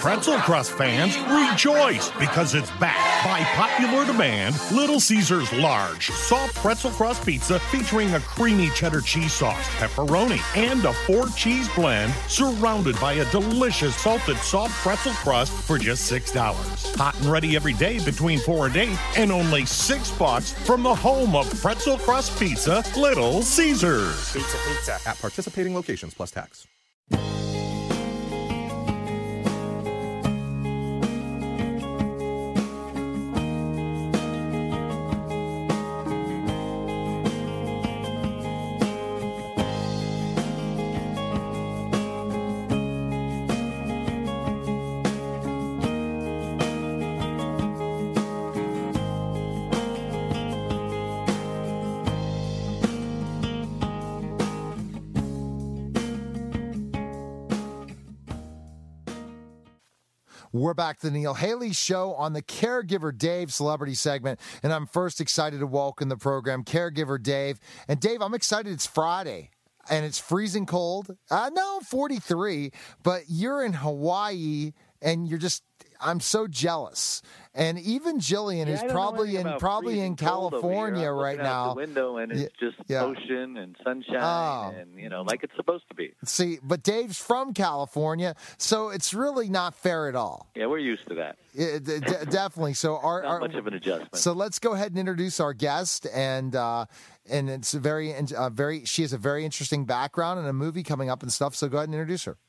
Pretzel crust fans, rejoice because it's back by popular demand. Little Caesars large, soft pretzel crust pizza featuring a creamy cheddar cheese sauce, pepperoni, and a 4-cheese blend surrounded by a delicious salted soft pretzel crust for just $6. Hot and ready every day between 4 and 8 and only $6 from the home of pretzel crust pizza, Little Caesars. Pizza. At participating locations plus tax. We're back to the Neil Haley Show on the Caregiver Dave celebrity segment, and I'm first excited to welcome the program Caregiver Dave. And Dave, I'm excited. It's Friday, and it's freezing cold. No, 43, but you're in Hawaii, and I'm so jealous. And even Jillian is probably in California right now. Out the window and it's just ocean and sunshine and like it's supposed to be. See, but Dave's from California, so it's really not fair at all. Yeah, we're used to that. Definitely. So not much of an adjustment. So let's go ahead and introduce our guest, and it's she has a very interesting background and a movie coming up and stuff. So go ahead and introduce her.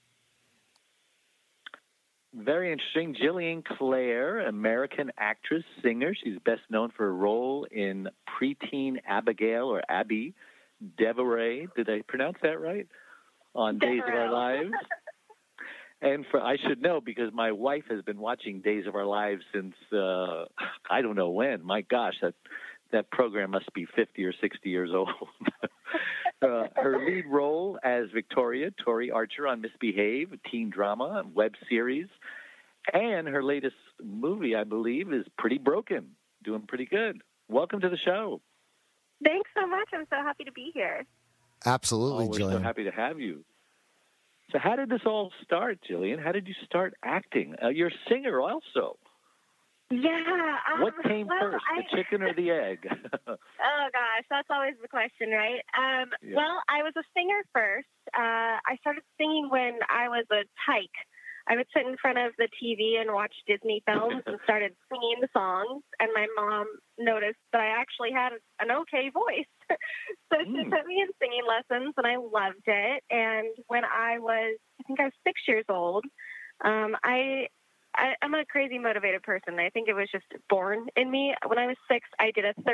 Very interesting. Jillian Clare, American actress, singer. She's best known for a role in Preteen Abigail or Abby Devereaux. Did I pronounce that right? On Days of Our Lives. And I should know because my wife has been watching Days of Our Lives since I don't know when. My gosh, that program must be 50 or 60 years old. Her lead role as Victoria, Tori Archer on Misbehave, a teen drama, web series. And her latest movie, I believe, is Pretty Broken, doing pretty good. Welcome to the show. Thanks so much. I'm so happy to be here. Absolutely, we're Jillian. So happy to have you. So how did this all start, Jillian? How did you start acting? You're a singer also. Yeah. What came first, the chicken or the egg? Oh, gosh, that's always the question, right? Well, I was a singer first. I started singing when I was a tyke. I would sit in front of the TV and watch Disney films and started singing the songs, and my mom noticed that I actually had an okay voice. So she put me in singing lessons, and I loved it. And when I was 6 years old, I'm a crazy motivated person. I think it was just born in me. When I was 6, I did a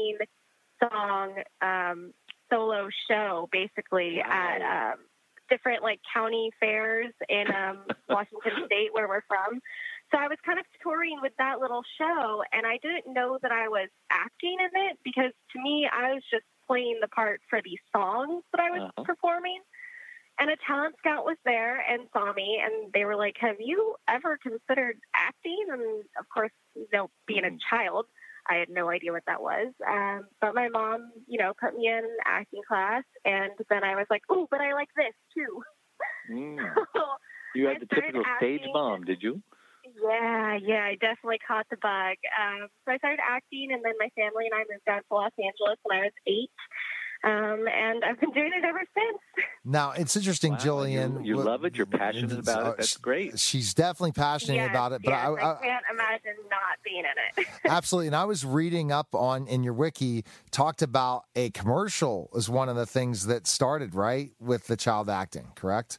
13-song solo show, basically, at different county fairs in Washington State, where we're from. So I was kind of touring with that little show, and I didn't know that I was acting in it because to me, I was just playing the part for these songs that I was performing. And a talent scout was there and saw me, and they were like, "Have you ever considered acting?" And of course, being a child, I had no idea what that was. But my mom, put me in acting class, and then I was like, "Oh, but I like this too." So you had the typical stage mom, did you? Yeah, I definitely caught the bug. So I started acting, and then my family and I moved down to Los Angeles when I was 8. And I've been doing it ever since. Now, it's interesting, Jillian. You love it. You're passionate about it. That's great. She's definitely passionate about it. But I can't imagine not being in it. Absolutely. And I was reading up in your wiki, talked about a commercial as one of the things that started, right, with the child acting, correct?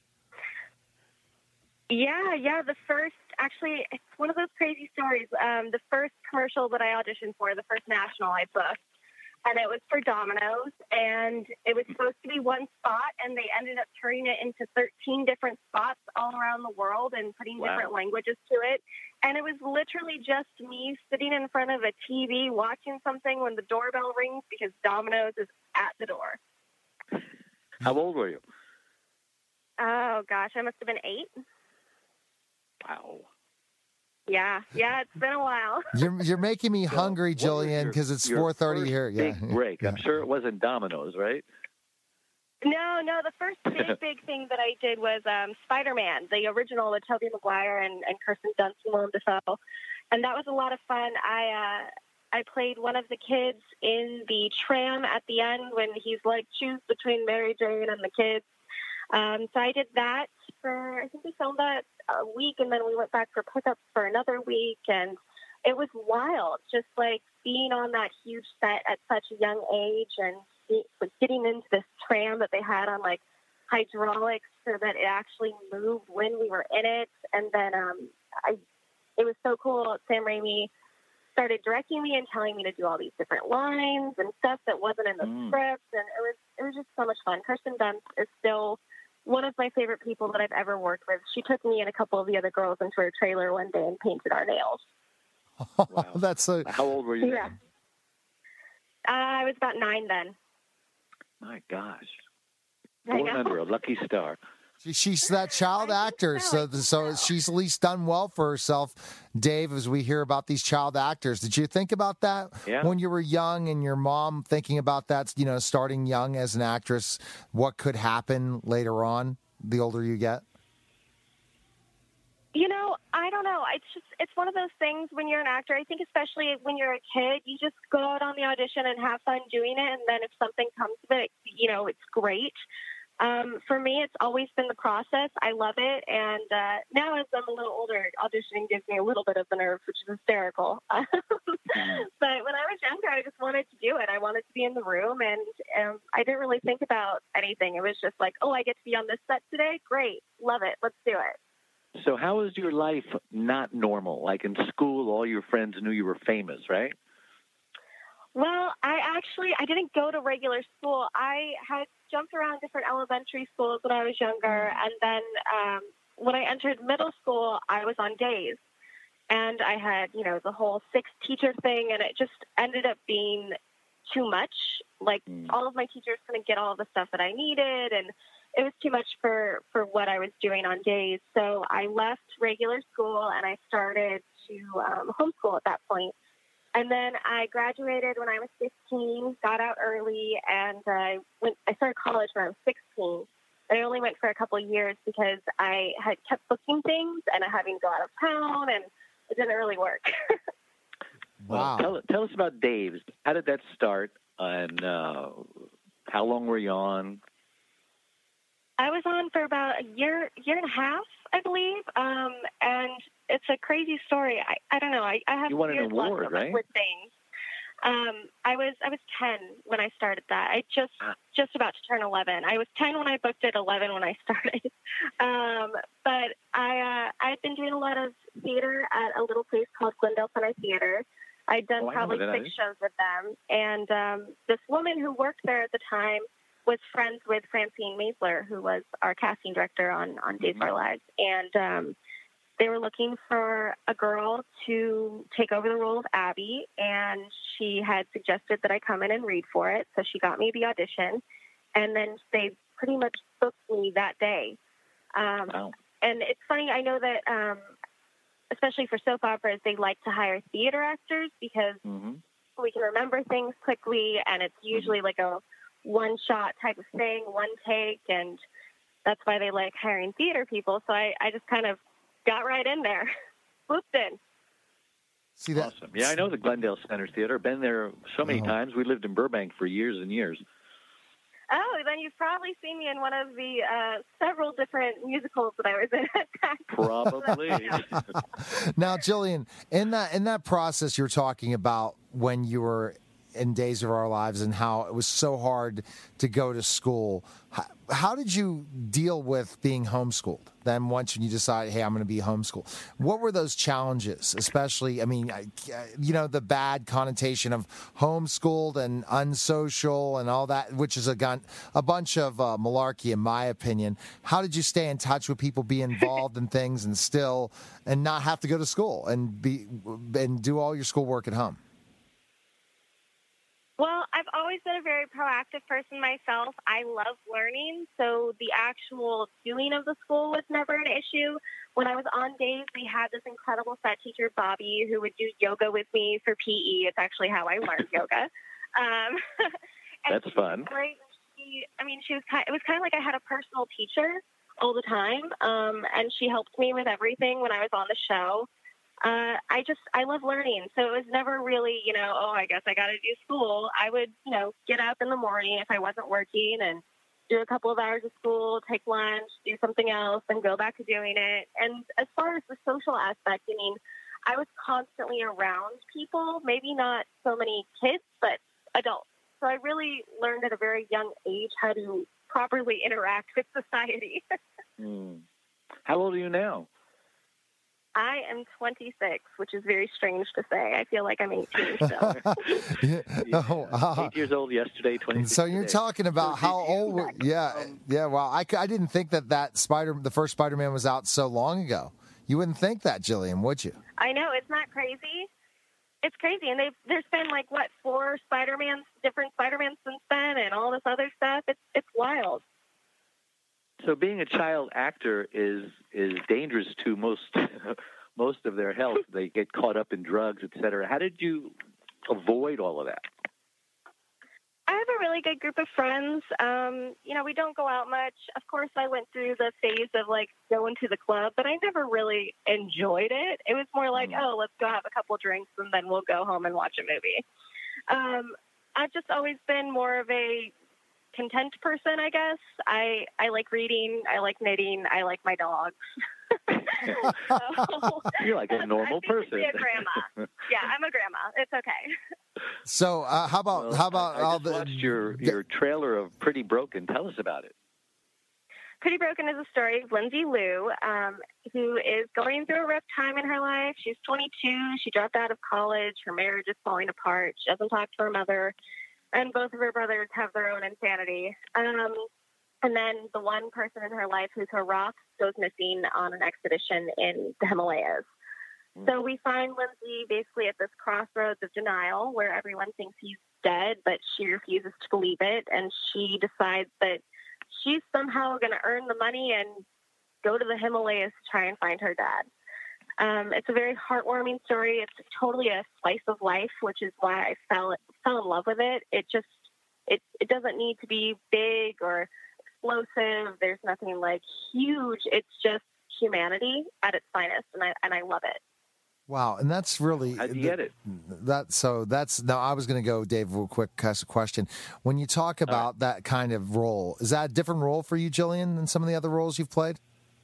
Yeah. The first, actually, it's one of those crazy stories. The first commercial that I auditioned for, the first national I booked, and it was for Domino's, and it was supposed to be one spot, and they ended up turning it into 13 different spots all around the world and putting different languages to it. And it was literally just me sitting in front of a TV watching something when the doorbell rings because Domino's is at the door. How old were you? Oh, gosh, I must have been 8. Wow. Yeah, it's been a while. You're making me hungry, Jillian, because it's 4:30 here. Big break. I'm sure it wasn't Domino's, right? No. The first big thing that I did was Spider-Man, the original with Tobey Maguire and Kirsten Dunst and Willem Dafoe, and that was a lot of fun. I played one of the kids in the tram at the end when he's like, choose between Mary Jane and the kids. So I did that I think we filmed that a week, and then we went back for pickups for another week, and it was wild, just like being on that huge set at such a young age and getting into this tram that they had on like hydraulics so that it actually moved when we were in it. And then it was so cool. Sam Raimi started directing me and telling me to do all these different lines and stuff that wasn't in the script, and it was just so much fun. Kirsten Dunst is still one of my favorite people that I've ever worked with. She took me and a couple of the other girls into her trailer one day and painted our nails. Wow. That's so. How old were you? Yeah. I was about 9 then. My gosh. Born under a lucky star. She's that child actor, so she's at least done well for herself, Dave, as we hear about these child actors. Did you think about that when you were young, and your mom thinking about that, starting young as an actress, what could happen later on, the older you get? I don't know. It's one of those things when you're an actor. I think especially when you're a kid, you just go out on the audition and have fun doing it, and then if something comes of it, it's great. For me, it's always been the process. I love it. And now as I'm a little older, auditioning gives me a little bit of the nerves, which is hysterical. But when I was younger, I just wanted to do it. I wanted to be in the room, and I didn't really think about anything. It was just like, oh, I get to be on this set today? Great. Love it. Let's do it. So how was your life not normal? Like in school, all your friends knew you were famous, right? Well, I didn't go to regular school. I had jumped around different elementary schools when I was younger. And then when I entered middle school, I was on days. And I had, the whole 6 teacher thing. And it just ended up being too much. Like all of my teachers couldn't get all the stuff that I needed. And it was too much for what I was doing on days. So I left regular school and I started to homeschool at that point. And then I graduated when I was 15, got out early, and I started college when I was 16. And I only went for a couple of years because I had kept booking things and having to go out of town, and it didn't really work. Wow. Well, tell us about Dave's. How did that start, and how long were you on? I was on for about a year and a half, I believe, and it's a crazy story. I don't know. I have you won an award, right? With things. I was 10 when I started that. I just about to turn 11. I was 10 when I booked it, 11 when I started. But I'd been doing a lot of theater at a little place called Glendale Center Theater. I'd done probably 6 shows with them, and this woman who worked there at the time was friends with Francine Maisler, who was our casting director on Days of Our Lives. And they were looking for a girl to take over the role of Abby, and she had suggested that I come in and read for it. So she got me the audition, and then they pretty much booked me that day. Wow. And it's funny, I know that especially for soap operas, they like to hire theater actors because we can remember things quickly, and it's usually like a one-shot type of thing, one take, and that's why they like hiring theater people. So I just kind of got right in there, swooped in. See that? Awesome. Yeah, I know the Glendale Center Theater. Been there so many times. We lived in Burbank for years and years. Oh, then you've probably seen me in one of the several different musicals that I was in at that time. Probably. Now, Jillian, in that process you're talking about when you were in Days of Our Lives and how it was so hard to go to school, how did you deal with being homeschooled? Then once you decided, hey, I'm going to be homeschooled, what were those challenges? Especially, the bad connotation of homeschooled and unsocial and all that, which is a bunch of malarkey in my opinion. How did you stay in touch with people, be involved in things, and not have to go to school and do all your schoolwork at home? Well, I've always been a very proactive person myself. I love learning, so the actual doing of the school was never an issue. When I was on days, we had this incredible set teacher, Bobby, who would do yoga with me for PE. It's actually how I learned yoga. That's fun. Great. She it was kind of like I had a personal teacher all the time, and she helped me with everything when I was on the show. I love learning, so it was never really, I guess I got to do school. I would, get up in the morning if I wasn't working and do a couple of hours of school, take lunch, do something else, and go back to doing it. And as far as the social aspect, I was constantly around people, maybe not so many kids, but adults. So I really learned at a very young age how to properly interact with society. How old are you now? I am 26, which is very strange to say. I feel like I'm 18 still. 8 years old yesterday, 26 So you're today. talking about how old? Yeah. Well, I didn't think that the first Spider-Man was out so long ago. You wouldn't think that, Jillian, would you? I know, it's not crazy. It's crazy, and there's been 4 different Spider-Mans since then, and all this other stuff. It's wild. So being a child actor is dangerous to most of their health. They get caught up in drugs, et cetera. How did you avoid all of that? I have a really good group of friends. We don't go out much. Of course, I went through the phase of going to the club, but I never really enjoyed it. It was more like, let's go have a couple drinks and then we'll go home and watch a movie. I've just always been more of a content person, I guess. I like reading. I like knitting. I like my dogs. So, you're like a normal person. A grandma. Yeah, I'm a grandma. It's okay. So how about I just watched your trailer of Pretty Broken. Tell us about it. Pretty Broken is a story of Lindsay Liu, who is going through a rough time in her life. She's 22. She dropped out of college. Her marriage is falling apart. She doesn't talk to her mother. And both of her brothers have their own insanity. And then the one person in her life who's her rock goes missing on an expedition in the Himalayas. So we find Lindsay basically at this crossroads of denial where everyone thinks he's dead, but she refuses to believe it. And she decides that she's somehow going to earn the money and go to the Himalayas to try and find her dad. It's a very heartwarming story. It's totally a slice of life, which is why I fell in love with it. It doesn't need to be big or explosive. There's nothing huge. It's just humanity at its finest, and I love it. Wow, and that's really... How'd you get it? Now, I was going to go, Dave, real quick, ask a question. When you talk about that kind of role, is that a different role for you, Jillian, than some of the other roles you've played?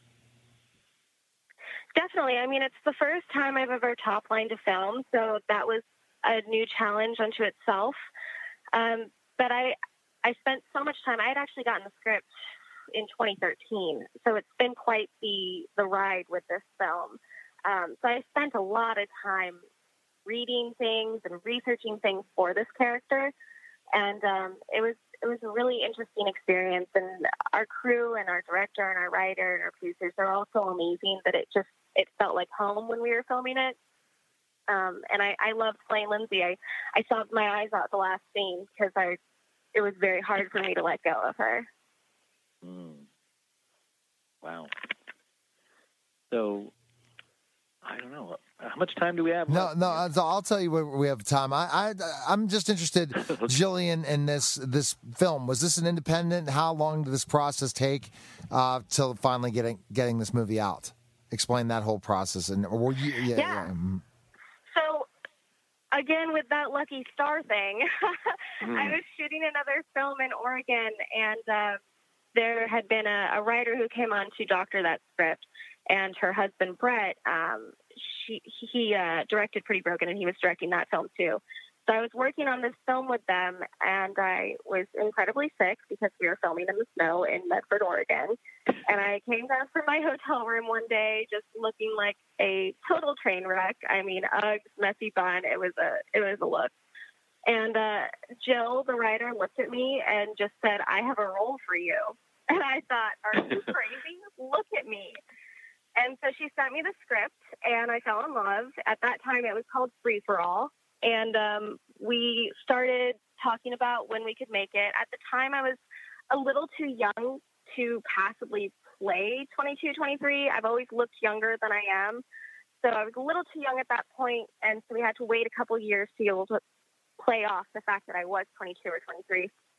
Definitely. It's the first time I've ever top-lined a film, so that was a new challenge unto itself. But I spent so much time. I had actually gotten the script in 2013, so it's been quite the ride with this film. So I spent a lot of time reading things and researching things for this character, and it was a really interesting experience. And our crew and our director and our writer and our producers are all so amazing that it felt like home when we were filming it. And I loved playing Lindsay. I sobbed my eyes out the last scene because it was very hard for me to let go of her. Wow. So, I don't know. How much time do we have left? No. I'll tell you when we have time. I'm just interested, Jillian, in this film. Was this an independent? How long did this process take till finally getting this movie out? Explain that whole process. And were you? Yeah. So, again, with that lucky star thing, I was shooting another film in Oregon, and there had been a writer who came on to doctor that script, and her husband, Brett, he directed Pretty Broken, and he was directing that film too. So I was working on this film with them, and I was incredibly sick because we were filming in the snow in Medford, Oregon. And I came down from my hotel room one day just looking like a total train wreck. Uggs, messy bun. It was a look. And Jill, the writer, looked at me and just said, "I have a role for you." And I thought, "Are you crazy? Look at me." And so she sent me the script, and I fell in love. At that time, it was called Free for All. And we started talking about when we could make it. At the time, I was a little too young to passably play 22, 23. I've always looked younger than I am. So I was a little too young at that point, and so we had to wait a couple years to be able to play off the fact that I was 22 or 23.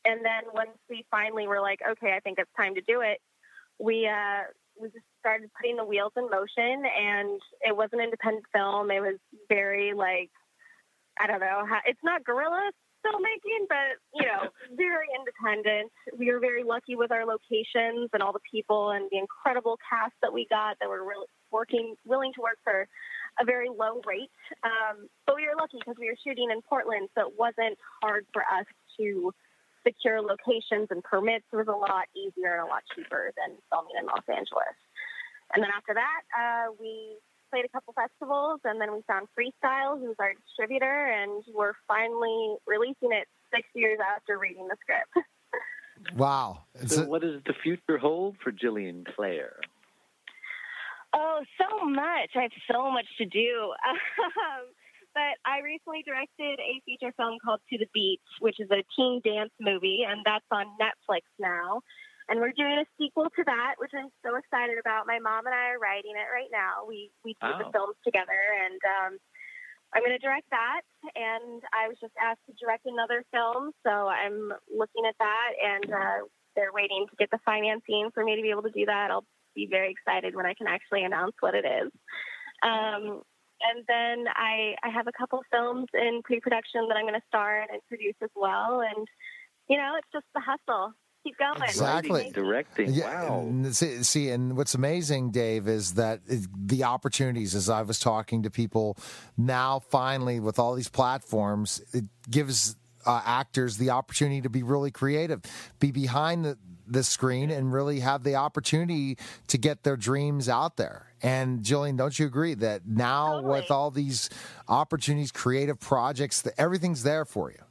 And then once we finally were like, okay, I think it's time to do it, we just started putting the wheels in motion. And it was an independent film. It was very I don't know, it's not guerrilla filmmaking, but, very independent. We were very lucky with our locations and all the people and the incredible cast that we got that were really willing to work for a very low rate. But we were lucky because we were shooting in Portland, so it wasn't hard for us to secure locations and permits. It was a lot easier and a lot cheaper than filming in Los Angeles. And then after that, we played a couple festivals, and then we found Freestyle, who's our distributor, and we're finally releasing it 6 years after reading the script. Wow. So what does the future hold for Jillian Clare? Oh, so much. I have so much to do. But I recently directed a feature film called To the Beat, which is a teen dance movie, and that's on Netflix now. And we're doing a sequel to that, which I'm so excited about. My mom and I are writing it right now. We do the films together, and I'm going to direct that. And I was just asked to direct another film, so I'm looking at that, and they're waiting to get the financing for me to be able to do that. I'll be very excited when I can actually announce what it is. And then I have a couple films in pre-production that I'm going to star in and produce as well. And, it's just the hustle. Keep going. Exactly. Directing. Yeah, Wow. See, and what's amazing, Dave, is that the opportunities, as I was talking to people now, finally, with all these platforms, it gives actors the opportunity to be really creative, be behind the screen, and really have the opportunity to get their dreams out there. And Jillian, don't you agree that now with all these opportunities, creative projects, that everything's there for you?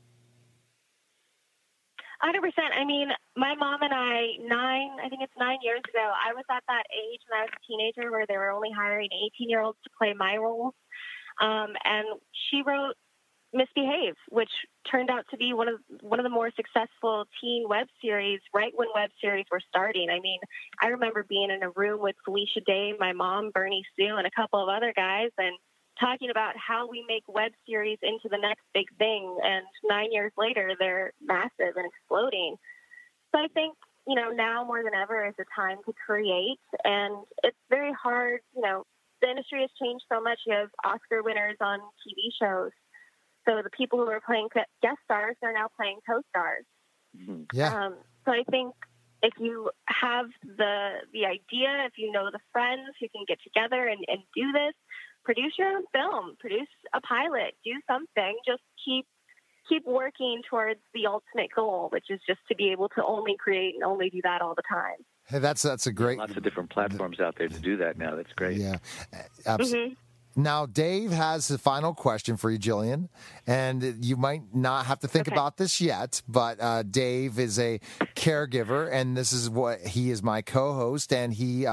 100%. I mean, my mom and I, 9 years ago, I was at that age when I was a teenager where they were only hiring 18-year-olds to play my roles. And she wrote Misbehave, which turned out to be one of the more successful teen web series right when web series were starting. I mean, I remember being in a room with Felicia Day, my mom, Bernie Sue, and a couple of other guys, and talking about how we make web series into the next big thing. And 9 years later, they're massive and exploding. So I think, now more than ever is a time to create. And it's very hard. The industry has changed so much. You have Oscar winners on TV shows. So the people who are playing guest stars are now playing co-stars. Mm-hmm. Yeah. So I think if you have the idea, if you know the friends who can get together and do this, produce your own film, produce a pilot, do something. Just keep working towards the ultimate goal, which is just to be able to only create and only do that all the time. Hey, that's a great. Lots of different platforms out there to do that now. That's great. Yeah, absolutely. Mm-hmm. Now, Dave has the final question for you, Jillian, and you might not have to think about this yet, but Dave is a caregiver, and this is what he is my co-host, and he's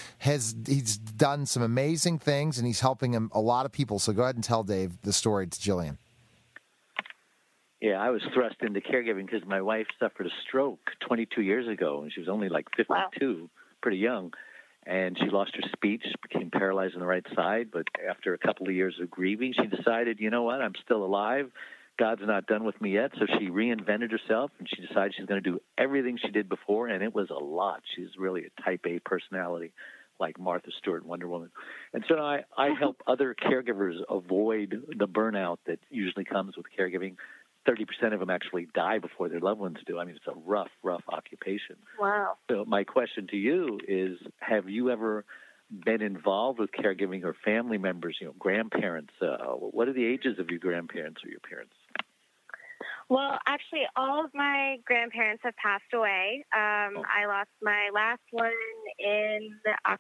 done some amazing things, and he's helping a lot of people. So go ahead and tell Dave the story to Jillian. Yeah, I was thrust into caregiving because my wife suffered a stroke 22 years ago, and she was only like 52, pretty young. And she lost her speech, became paralyzed on the right side. But after a couple of years of grieving, she decided, you know what, I'm still alive. God's not done with me yet. So she reinvented herself, and she decided she's going to do everything she did before, and it was a lot. She's really a type A personality, like Martha Stewart, Wonder Woman. And so I help other caregivers avoid the burnout that usually comes with caregiving. 30% of them actually die before their loved ones do. I mean, it's a rough occupation. Wow. So my question to you is, have you ever been involved with caregiving or family members, grandparents? What are the ages of your grandparents or your parents? Well, actually, all of my grandparents have passed away. I lost my last one in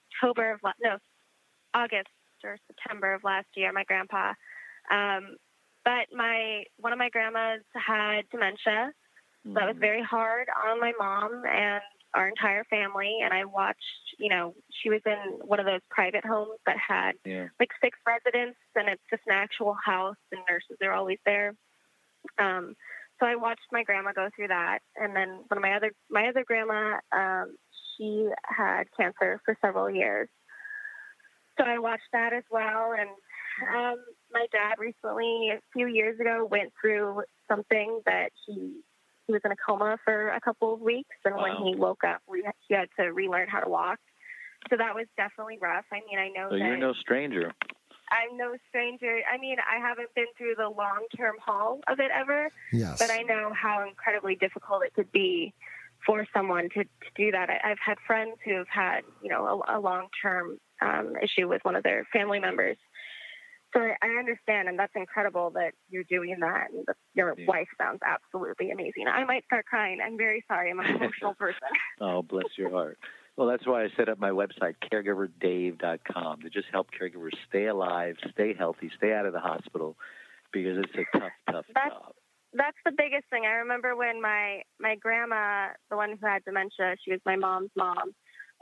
August or September of last year, my grandpa. But one of my grandmas had dementia. So that was very hard on my mom and our entire family. And I watched, she was in one of those private homes that had like 6 residents, and it's just an actual house, and nurses are always there. So I watched my grandma go through that. And then one of my other grandma, she had cancer for several years. So I watched that as well. And my dad recently, a few years ago, went through something that he he was in a coma for a couple of weeks, and when he woke up, he had to relearn how to walk. So that was definitely rough. I mean, I know So you're no stranger. I'm no stranger. I mean, I haven't been through the long-term haul of it ever, Yes. but I know how incredibly difficult it could be for someone to do that. I've had friends who have had, a long-term issue with one of their family members. So I understand, and that's incredible that you're doing that, and your wife sounds absolutely amazing. I might start crying. I'm very sorry. I'm an emotional person. Oh, bless your heart. Well, that's why I set up my website, caregiverdave.com, to just help caregivers stay alive, stay healthy, stay out of the hospital, because it's a tough job. That's the biggest thing. I remember when my grandma, the one who had dementia, she was my mom's mom,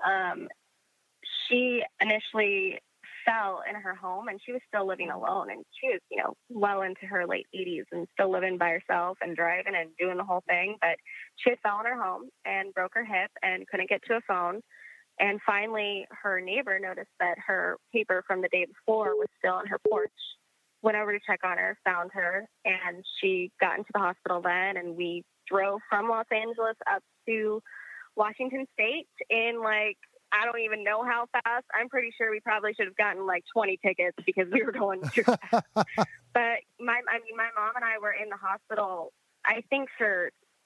she initially fell in her home, and she was still living alone, and she was, well into her late 80s and still living by herself and driving and doing the whole thing. But she had fell in her home and broke her hip and couldn't get to a phone. And finally, her neighbor noticed that her paper from the day before was still on her porch, went over to check on her, found her, and she got into the hospital then. And we drove from Los Angeles up to Washington State in I don't even know how fast. I'm pretty sure we probably should have gotten 20 tickets because we were going too fast. But my mom and I were in the hospital, I think, for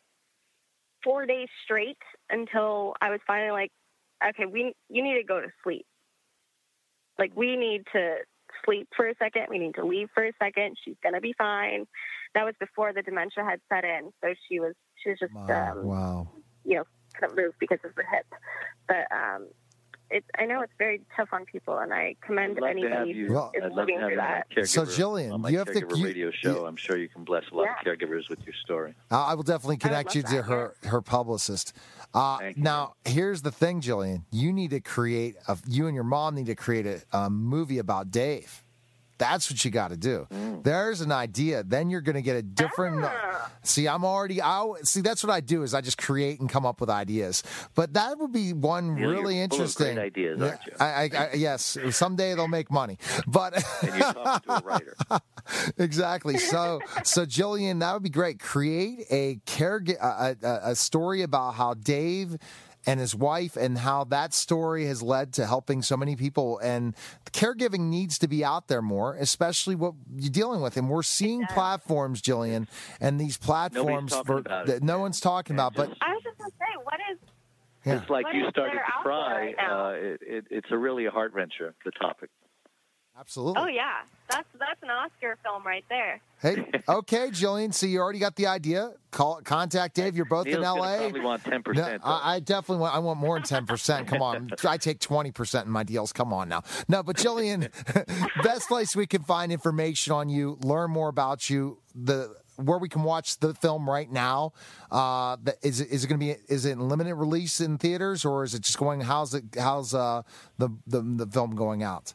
4 days straight until I was finally okay, you need to go to sleep. We need to sleep for a second. We need to leave for a second. She's going to be fine. That was before the dementia had set in. So she was just, wow. Couldn't move because of the hip. But I know it's very tough on people, and I commend anybody who is living through that. So, Jillian, on my you have caregiver radio show. I'm sure you can bless a lot of caregivers with your story. I will definitely connect you to her publicist. Now, here's the thing, Jillian. You need to you and your mom need to create a movie about Dave. That's what you got to do. There's an idea. Then you're going to get a different. See, that's what I do is I just create and come up with ideas. But that would be one really interesting. Full of great ideas, aren't you? Yes. Someday they'll make money. But and you're talking to a writer. Exactly. So Jillian, that would be great. Create a story about how Dave and his wife, and how that story has led to helping so many people. And caregiving needs to be out there more, especially what you're dealing with. And we're seeing platforms, Jillian, and these platforms that no one's talking about. But I was just going to say, what is... Just like you started to cry, it's a really a heart-wrencher, the topic. Absolutely. Oh, yeah. That's an Oscar film right there. Hey, okay, Jillian. So you already got the idea. Contact Dave. You're both Neil's in L.A. Probably want 10%. No, I definitely want. I want more than 10%. Come on, I take 20% in my deals. Come on now. No, but Jillian, best place we can find information on you, learn more about you, where we can watch the film right now. Is it going to be? Is it in limited release in theaters, or is it just going? How's the film going out?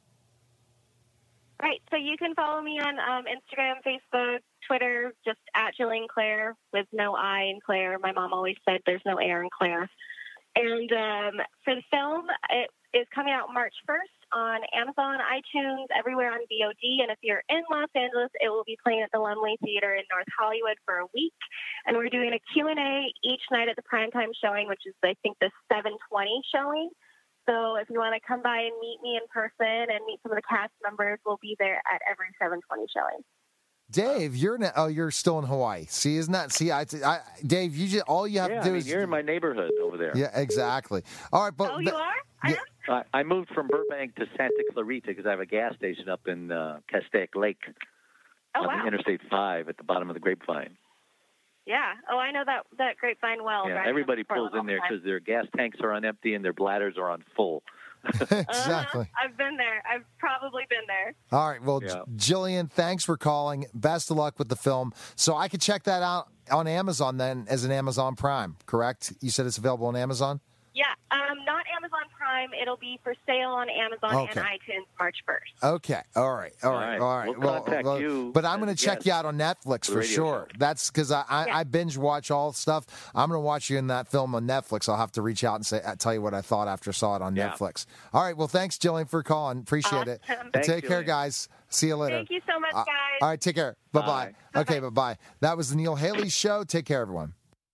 Right, so you can follow me on Instagram, Facebook, Twitter, just at Jillian Claire with no I in Claire. My mom always said there's no air in Claire. And for the film, it is coming out March 1st on Amazon, iTunes, everywhere on VOD. And if you're in Los Angeles, it will be playing at the Lumley Theater in North Hollywood for a week. And we're doing a Q&A each night at the primetime showing, which is, I think, the 7:20 showing. So if you want to come by and meet me in person and meet some of the cast members, we'll be there at every 7:20 showing. Dave, you're still in Hawaii. See, isn't that? See, Dave, all you have to do is you're in my neighborhood over there. Yeah, exactly. All right, but you are? I moved from Burbank to Santa Clarita because I have a gas station up in Castaic Lake on the Interstate 5 at the bottom of the Grapevine. Yeah. Oh, I know that Grapevine well. Yeah, everybody pulls in there because their gas tanks are on empty and their bladders are on full. Exactly. I've been there. I've probably been there. All right. Well, Jillian, thanks for calling. Best of luck with the film. So I could check that out on Amazon then as an Amazon Prime, correct? You said it's available on Amazon? Yeah, not Amazon Prime. It'll be for sale on Amazon and iTunes March 1st. Okay. All right. We'll contact you. But I'm going to check you out on Netflix for sure. Show. That's because I binge watch all stuff. I'm going to watch you in that film on Netflix. I'll have to reach out and tell you what I thought after I saw it on Netflix. All right. Well, thanks, Jillian, for calling. Appreciate it. Thanks, Take care, Jillian. guys. See you later. Thank you so much, guys. All right. Take care. Bye-bye. Bye. Okay. Bye-bye. That was the Neil Haley Show. Take care, everyone.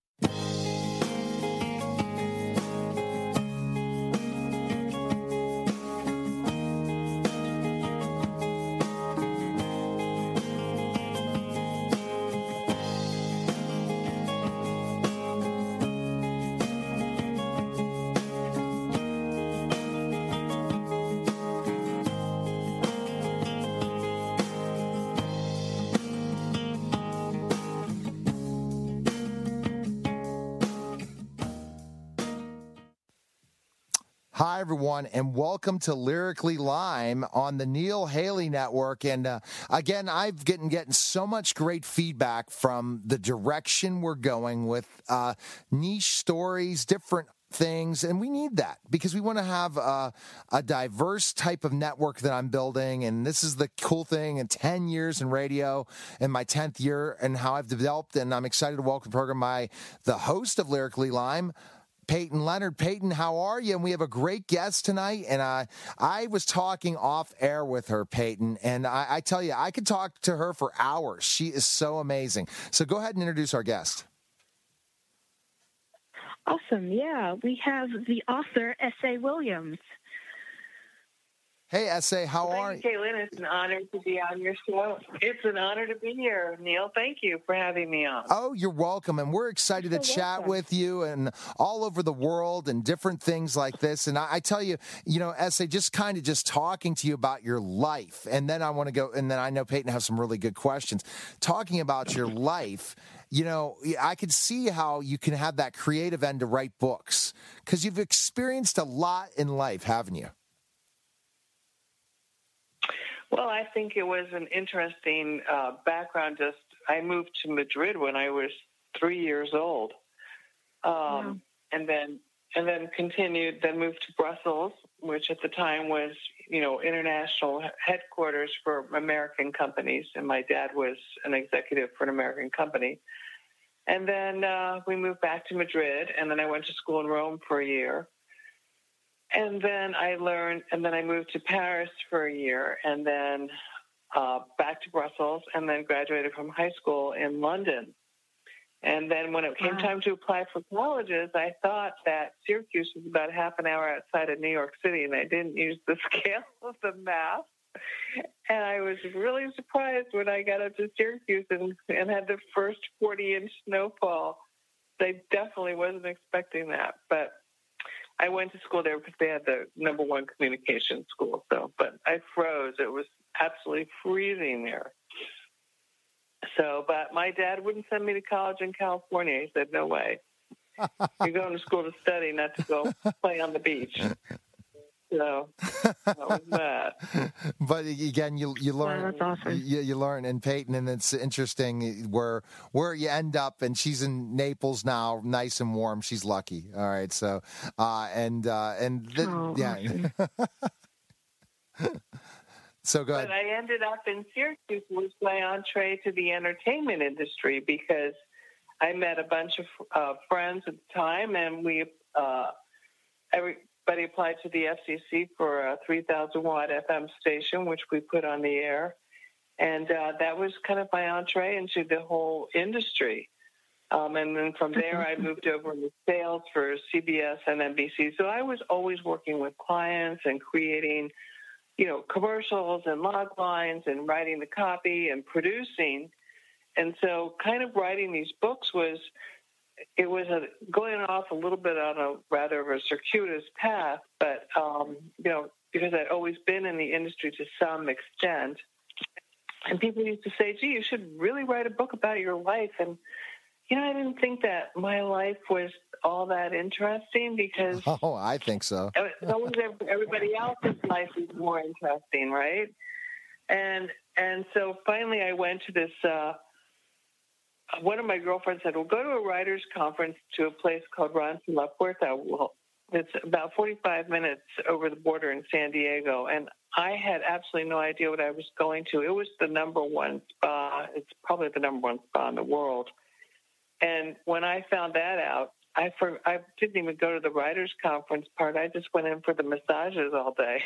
Hi, everyone, and welcome to Lyrically Lime on the Neil Haley Network. And again, I've getting so much great feedback from the direction we're going with niche stories, different things, and we need that because we want to have a diverse type of network that I'm building. And this is the cool thing in 10 years in radio, in my 10th year, and how I've developed. And I'm excited to welcome to the program the host of Lyrically Lime, Peyton Leonard. Peyton, how are you? And we have a great guest tonight. And I was talking off air with her, Peyton, and I tell you, I could talk to her for hours. She is so amazing. So go ahead and introduce our guest. Awesome. Yeah, we have the author, S.A. Williams. Hey, S.A., how are you? Caitlin, it's an honor to be on your show. It's an honor to be here, Neil. Thank you for having me on. Oh, you're welcome. And we're excited to chat with you and all over the world and different things like this. And I tell you, S.A., just talking to you about your life. And then I want to go, and then I know Peyton has some really good questions. Talking about your life, I could see how you can have that creative end to write books because you've experienced a lot in life, haven't you? Well, I think it was an interesting background. I moved to Madrid when I was 3 years old, and then continued. Then moved to Brussels, which at the time was international headquarters for American companies, and my dad was an executive for an American company. And then we moved back to Madrid, and then I went to school in Rome for a year. And then I moved to Paris for a year, and then back to Brussels, and then graduated from high school in London. And then when it came time to apply for colleges, I thought that Syracuse was about half an hour outside of New York City, and I didn't use the scale of the map. And I was really surprised when I got up to Syracuse and had the first 40-inch snowfall. I definitely wasn't expecting that, but I went to school there because they had the #1 communication school. But I froze. It was absolutely freezing there. But my dad wouldn't send me to college in California. He said, "No way. You're going to school to study, not to go play on the beach." So that was that. But again, you learn. That's awesome. You learn, and Peyton, and it's interesting where you end up. And she's in Naples now, nice and warm. She's lucky. All right, so So go ahead. But I ended up in Syracuse was my entree to the entertainment industry because I met a bunch of friends at the time, and everybody applied to the FCC for a 3,000-watt FM station, which we put on the air. And that was kind of my entree into the whole industry. And then from there, I moved over into sales for CBS and NBC. So I was always working with clients and creating, commercials and log lines and writing the copy and producing. And so kind of writing these books was going off a little bit on a rather of a circuitous path, but, because I'd always been in the industry to some extent. And people used to say, gee, you should really write a book about your life. And, I didn't think that my life was all that interesting because... Oh, I think so. Everybody else's life is more interesting, right? And so finally I went to this... one of my girlfriends said, "We'll go to a writer's conference to a place called Ronson Lepworth. It's about 45 minutes over the border in San Diego, and I had absolutely no idea what I was going to. It was the number one spa. It's probably the number one spa in the world. And when I found that out, I didn't even go to the writers' conference part. I just went in for the massages all day.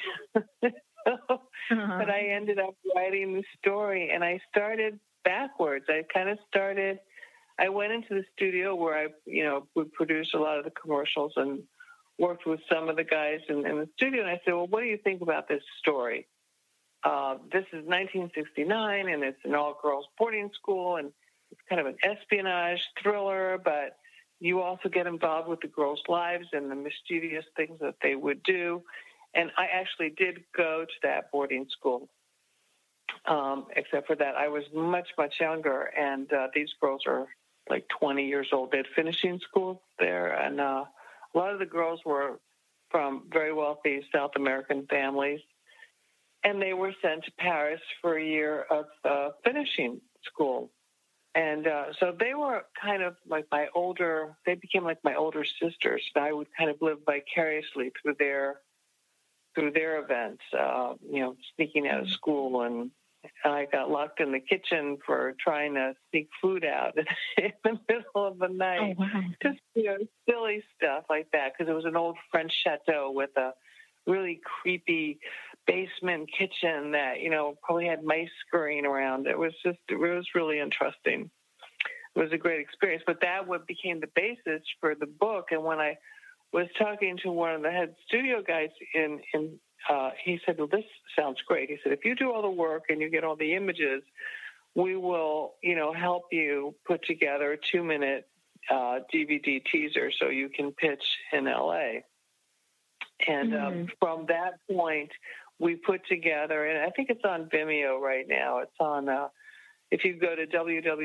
But I ended up writing the story, and I started backwards. I went into the studio where I would produce a lot of the commercials and worked with some of the guys in the studio, and I said, well, what do you think about this story? This is 1969, and it's an all-girls boarding school, and it's kind of an espionage thriller, but you also get involved with the girls' lives and the mischievous things that they would do. And I actually did go to that boarding school, except for that I was much, much younger, and these girls are like 20 years old. They're finishing school there, and a lot of the girls were from very wealthy South American families, and they were sent to Paris for a year of finishing school. And so they were kind of like they became like my older sisters. And I would kind of live vicariously through their events, sneaking out of school. And I got locked in the kitchen for trying to sneak food out in the middle of the night. Oh, wow. Just, silly stuff like that, because it was an old French chateau with a really creepy basement kitchen that, probably had mice scurrying around. It was really interesting. It was a great experience, but that became the basis for the book. And when I was talking to one of the head studio guys he said, well, this sounds great. He said, if you do all the work and you get all the images, we will, help you put together a 2-minute DVD teaser so you can pitch in LA. And from that point, we put together, and I think it's on Vimeo right now. It's on, if you go to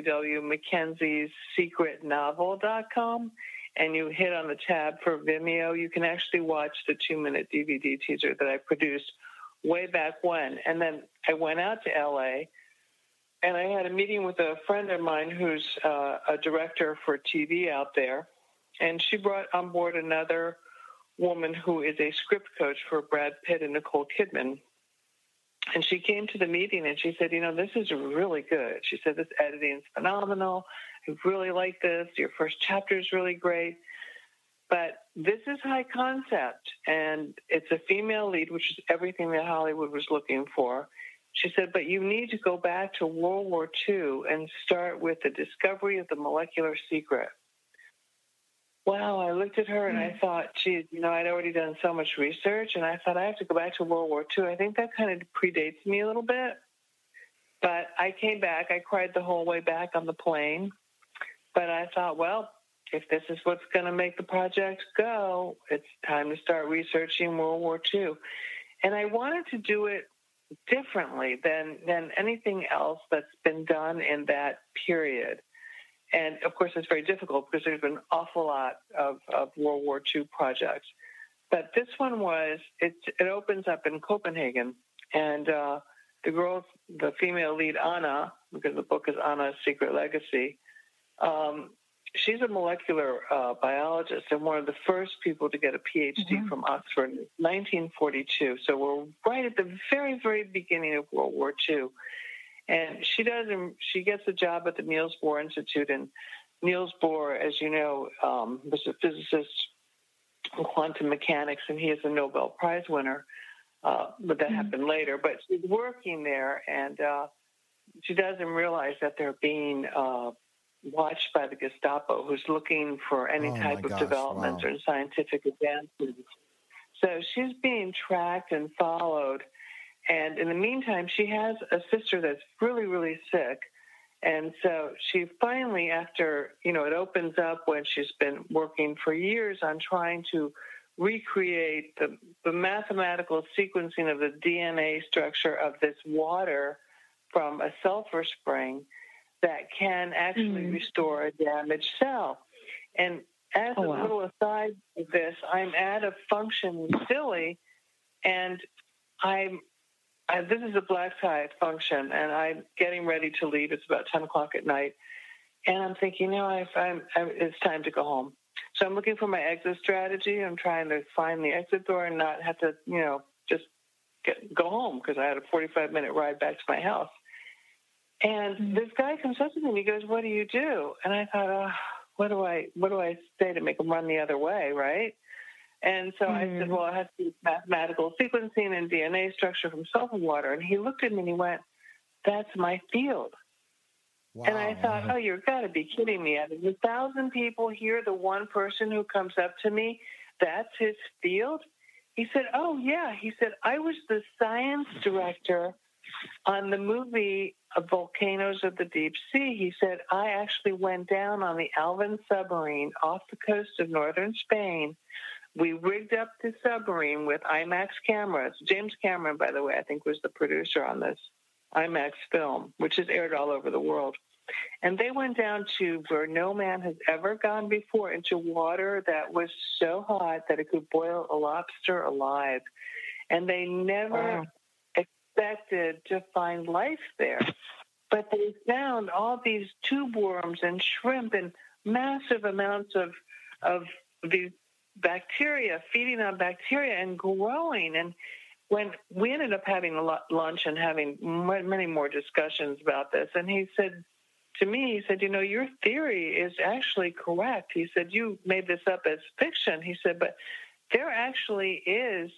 www.mackenziessecretnovel.com and you hit on the tab for Vimeo, you can actually watch the 2-minute DVD teaser that I produced way back when. And then I went out to LA, and I had a meeting with a friend of mine who's a director for TV out there, and she brought on board another woman who is a script coach for Brad Pitt and Nicole Kidman. And she came to the meeting and she said, this is really good. She said, this editing is phenomenal. I really like this. Your first chapter is really great. But this is high concept, and it's a female lead, which is everything that Hollywood was looking for. She said, but you need to go back to World War II and start with the discovery of the molecular secret. Wow, I looked at her and I thought, geez, I'd already done so much research, and I thought I have to go back to World War II. I think that kind of predates me a little bit. But I came back. I cried the whole way back on the plane. But I thought, well, if this is what's going to make the project go, it's time to start researching World War II. And I wanted to do it differently than anything else that's been done in that period. And, of course, it's very difficult because there's been an awful lot of World War II projects. But this one it opens up in Copenhagen. And the female lead, Anna, because the book is Anna's Secret Legacy, she's a molecular biologist and one of the first people to get a PhD from Oxford in 1942. So we're right at the very, very beginning of World War II. And she gets a job at the Niels Bohr Institute. And Niels Bohr, as you know, was a physicist in quantum mechanics, and he is a Nobel Prize winner. But that happened later. But she's working there, and she doesn't realize that they're being watched by the Gestapo, who's looking for any type of developments or scientific advancements. So she's being tracked and followed. And in the meantime, she has a sister that's really, really sick. And so she finally, after, it opens up when she's been working for years on trying to recreate the mathematical sequencing of the DNA structure of this water from a sulfur spring that can actually restore a damaged cell. And as a little aside of this, I'm at a function in Philly, and this is a black tie function, and I'm getting ready to leave. It's about 10 o'clock at night. And I'm thinking, it's time to go home. So I'm looking for my exit strategy. I'm trying to find the exit door and not have to, just go home because I had a 45-minute ride back to my house. And this guy comes up to me and he goes, "What do you do?" And I thought, what do I say to make him run the other way, right? And so I said, well, it has to be mathematical sequencing and DNA structure from sulfur water. And he looked at me and he went, "That's my field." Wow. And I thought, oh, you've got to be kidding me. Out of 1,000 people here, the one person who comes up to me, that's his field? He said, oh, yeah. He said, I was the science director on the movie Volcanoes of the Deep Sea. He said, I actually went down on the Alvin submarine off the coast of northern Spain. We rigged up the submarine with IMAX cameras. James Cameron, by the way, I think was the producer on this IMAX film, which is aired all over the world. And they went down to where no man has ever gone before, into water that was so hot that it could boil a lobster alive. And they never expected to find life there. But they found all these tube worms and shrimp and massive amounts of these bacteria, feeding on bacteria and growing. And when we ended up having lunch and having many more discussions about this, and he said to me, he said, your theory is actually correct. He said, you made this up as fiction. He said, but there actually is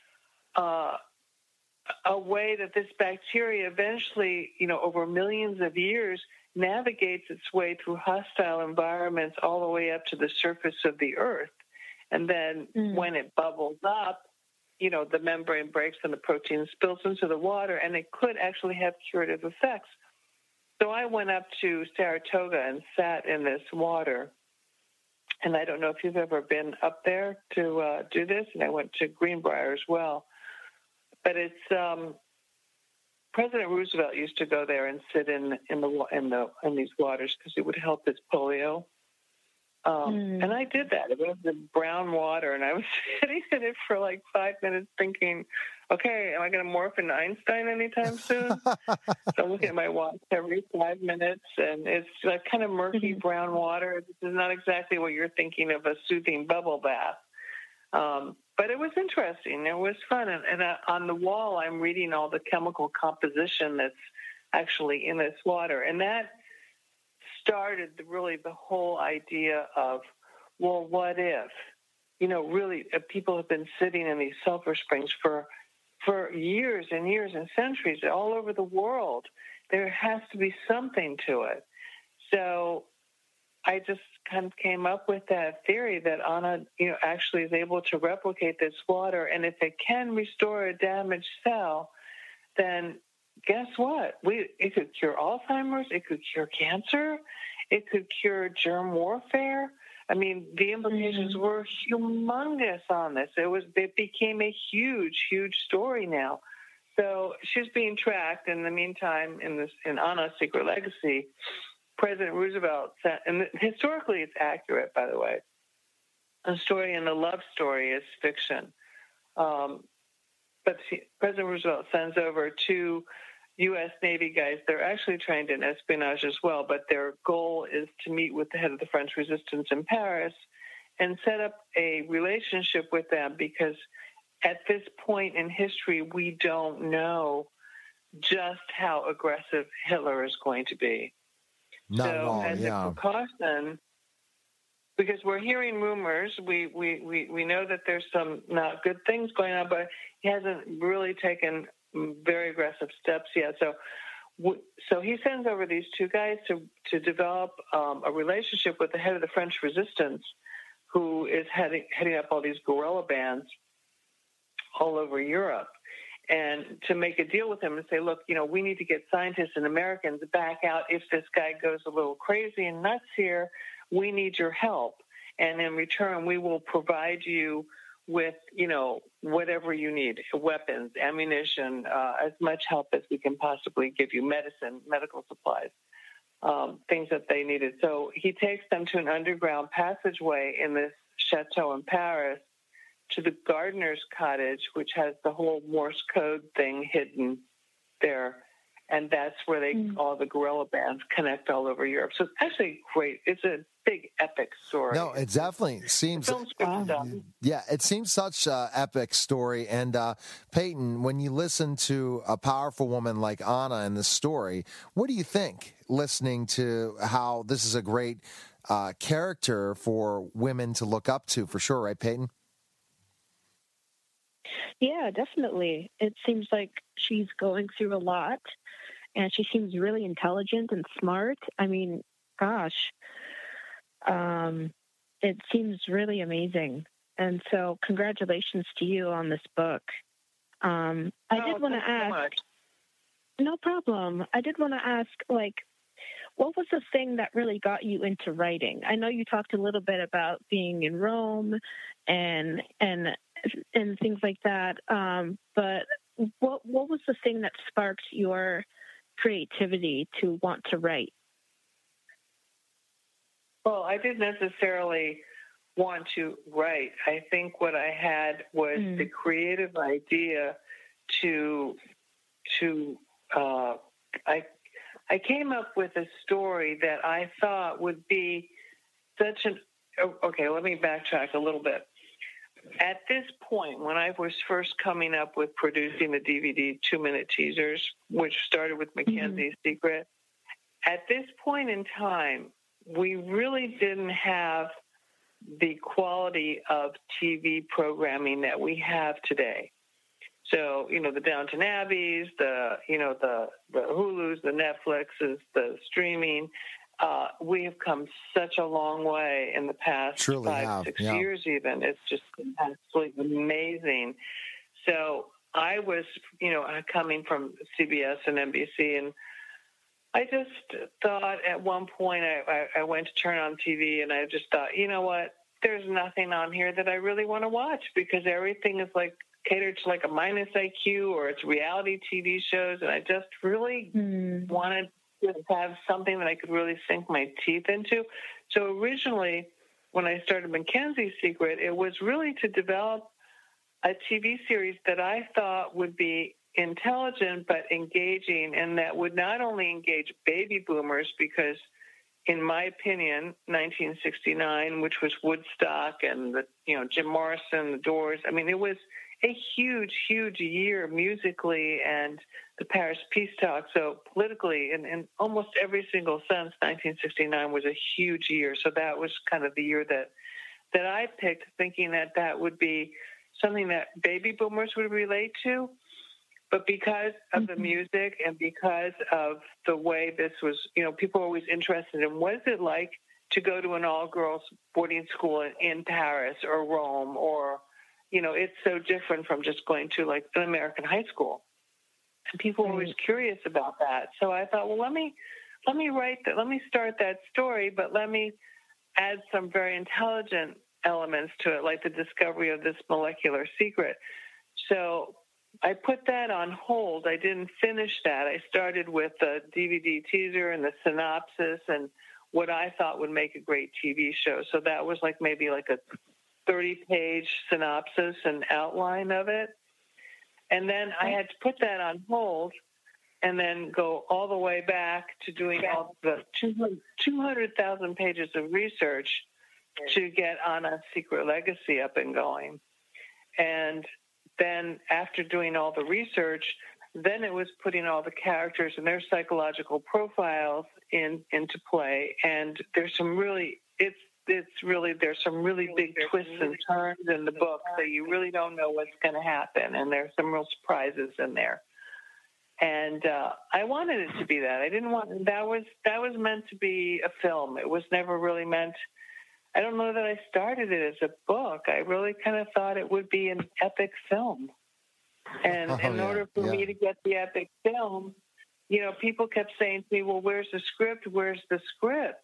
a way that this bacteria eventually, over millions of years, navigates its way through hostile environments all the way up to the surface of the earth. And then when it bubbles up, the membrane breaks and the protein spills into the water, and it could actually have curative effects. So I went up to Saratoga and sat in this water. And I don't know if you've ever been up there to do this, and I went to Greenbrier as well. But it's President Roosevelt used to go there and sit in these waters because it would help his polio. And I did that. It was the brown water, and I was sitting in it for like 5 minutes thinking, okay, am I going to morph into Einstein anytime soon? So I'm looking at my watch every 5 minutes, and it's like kind of murky brown water. This is not exactly what you're thinking of, a soothing bubble bath. But it was interesting. It was fun. And on the wall, I'm reading all the chemical composition that's actually in this water. And that started really the whole idea of, well, what if? Really, people have been sitting in these sulfur springs for years and years and centuries all over the world. There has to be something to it. So I just kind of came up with that theory that Anna, actually is able to replicate this water. And if it can restore a damaged cell, then guess what? It could cure Alzheimer's. It could cure cancer. It could cure germ warfare. I mean, the implications were humongous on this. It became a huge, huge story now. So she's being tracked. In the meantime, in Anna's Secret Legacy, President Roosevelt sent, and historically it's accurate, by the way. The story and the love story is fiction. But President Roosevelt sends over two U.S. Navy guys. They're actually trained in espionage as well, but their goal is to meet with the head of the French resistance in Paris and set up a relationship with them, because at this point in history, we don't know just how aggressive Hitler is going to be. Not at all, as a precaution, because we're hearing rumors, we know that there's some not good things going on, but he hasn't really taken very aggressive steps yet. So he sends over these two guys to develop a relationship with the head of the French resistance, who is heading up all these guerrilla bands all over Europe, and to make a deal with him and say, look, we need to get scientists and Americans back out if this guy goes a little crazy and nuts here. We need your help. And in return, we will provide you with, whatever you need, weapons, ammunition, as much help as we can possibly give you, medicine, medical supplies, things that they needed. So he takes them to an underground passageway in this chateau in Paris to the gardener's cottage, which has the whole Morse code thing hidden there. and that's where all the guerrilla bands connect all over Europe. So it's actually great. It's a big epic story. No, it definitely seems. The film script done. Yeah, it seems such an epic story. And Peyton, when you listen to a powerful woman like Anna in this story, what do you think? Listening to how this is a great character for women to look up to, for sure, right, Peyton? Yeah, definitely. It seems like she's going through a lot, and she seems really intelligent and smart. I mean, gosh, it seems really amazing. And so congratulations to you on this book. I did want to ask, no problem. I did want to ask, what was the thing that really got you into writing? I know you talked a little bit about being in Rome and things like that. But what was the thing that sparked your creativity to want to write? Well, I didn't necessarily want to write. I think what I had was the creative idea I came up with a story that I thought would be such an... Okay, let me backtrack a little bit. At this point, when I was first coming up with producing the DVD 2-minute teasers, which started with Mackenzie's Secret, at this point in time, we really didn't have the quality of TV programming that we have today. So, the Downton Abbeys, the Hulus, the Netflixes, the streaming, we have come such a long way in the past 6 years even. It's just absolutely amazing. So I was, coming from CBS and NBC, and I just thought at one point I went to turn on TV, and I just thought, you know what, there's nothing on here that I really want to watch, because everything is catered to a minus IQ, or it's reality TV shows, and I just really wanted to have something that I could really sink my teeth into. So originally, when I started Mackenzie's Secret, it was really to develop a TV series that I thought would be intelligent but engaging, and that would not only engage baby boomers, because in my opinion, 1969, which was Woodstock and Jim Morrison, the Doors, I mean, it was a huge, huge year musically, and the Paris Peace Talks. So politically, in almost every single sense, 1969 was a huge year. So that was kind of the year that I picked, thinking that would be something that baby boomers would relate to. But because of the music and because of the way this was, people were always interested in what is it like to go to an all-girls boarding school in Paris or Rome, or it's so different from just going to an American high school. And people were always curious about that. So I thought, well, let me write that. Let me start that story, but let me add some very intelligent elements to it, like the discovery of this molecular secret. So I put that on hold. I didn't finish that. I started with the DVD teaser and the synopsis and what I thought would make a great TV show. So that was maybe a 30-page synopsis and outline of it. And then I had to put that on hold and then go all the way back to doing all the 200,000 pages of research to get Anna's Secret Legacy up and going. And then after doing all the research, then it was putting all the characters and their psychological profiles into play. And there's some really, there's some really big twists and turns in the book, so you really don't know what's going to happen, and there's some real surprises in there. And I wanted it to be that. I didn't want that was meant to be a film. It was never really meant. I don't know that I started it as a book. I really kind of thought it would be an epic film. And in order for me to get the epic film, people kept saying to me, "Well, where's the script? Where's the script?"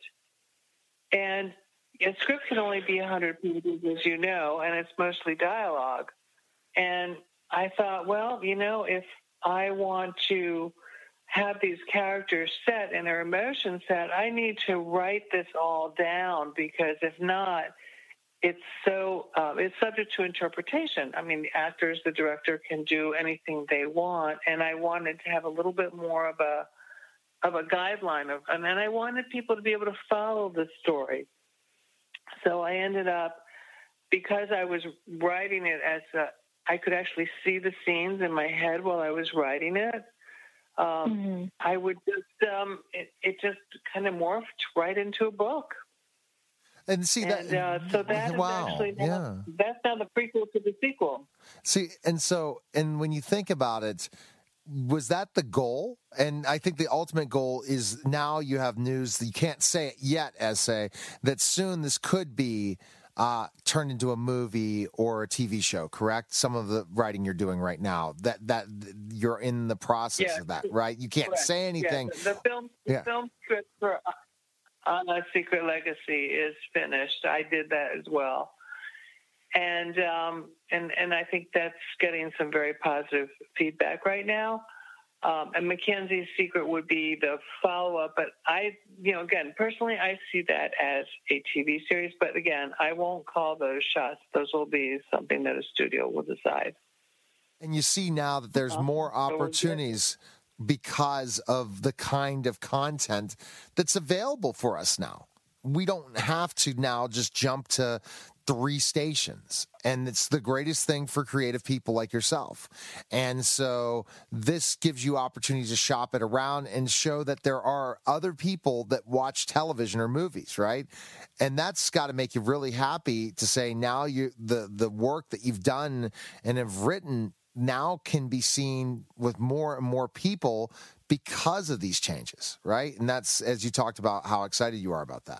And a script can only be 100 pages, as you know, and it's mostly dialogue. And I thought, well, if I want to have these characters set and their emotions set, I need to write this all down, because if not, it's so it's subject to interpretation. I mean, the actors, the director can do anything they want, and I wanted to have a little bit more of a guideline and then I wanted people to be able to follow the story. So I ended up, because I was writing it I could actually see the scenes in my head while I was writing it. I would just it just kind of morphed right into a book. And see that, so that wow, is actually yeah. That's now the prequel to the sequel. See, and when you think about it, was that the goal? And I think the ultimate goal is now you have news that you can't say it yet, essay, that soon this could be turned into a movie or a TV show, correct? Some of the writing you're doing right now, that you're in the process of that, right? You can't say anything. Yes. The film script for On a Secret Legacy is finished. I did that as well. And I think that's getting some very positive feedback right now. And Mackenzie's Secret would be the follow-up. But again, personally, I see that as a TV series. But again, I won't call those shots. Those will be something that a studio will decide. And you see now that there's more opportunities because of the kind of content that's available for us now. We don't have to now just jump to 3 stations. And it's the greatest thing for creative people like yourself. And so this gives you opportunities to shop it around and show that there are other people that watch television or movies, right? And that's got to make you really happy to say now the work that you've done and have written now can be seen with more and more people because of these changes, right? And that's, as you talked about, how excited you are about that.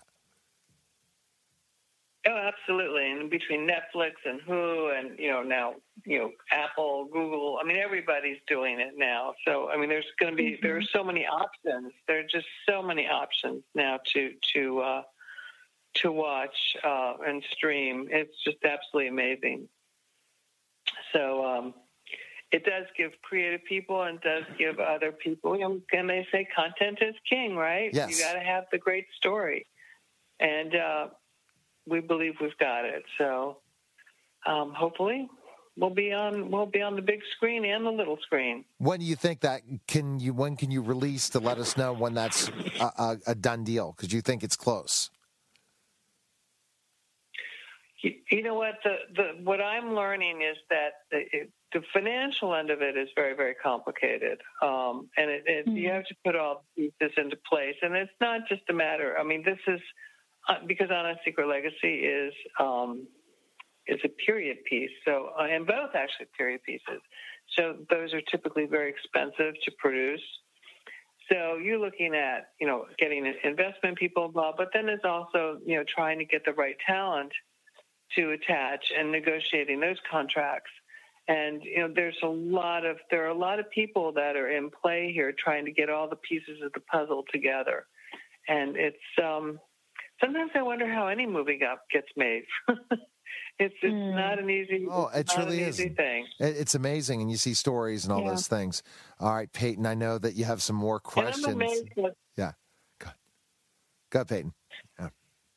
Oh, absolutely. And between Netflix and Hulu and, now, Apple, Google, I mean, everybody's doing it now. So, I mean, there are so many options. There are just so many options now to watch and stream. It's just absolutely amazing. So, it does give creative people and does give other people, and they say content is king, right? Yes. You got to have the great story. And we believe we've got it. So hopefully we'll be on the big screen and the little screen. When do you think when can you release to let us know when that's a done deal? Because you think it's close. You know what? What I'm learning is that the financial end of it is very, very complicated, and you have to put all this into place. And it's not just a matter. I mean, this is because On a Secret Legacy is a period piece. So, and both actually period pieces. So those are typically very expensive to produce. So you're looking at getting investment people involved, but then it's also trying to get the right talent to attach and negotiating those contracts. And there are a lot of people that are in play here trying to get all the pieces of the puzzle together. And it's sometimes I wonder how any movie gets made. It's not an easy. Oh, it really is. Thing. It's amazing, and you see stories and all those things. All right, Peyton, I know that you have some more questions. And I'm amazed. Yeah, go ahead, Peyton. Yeah.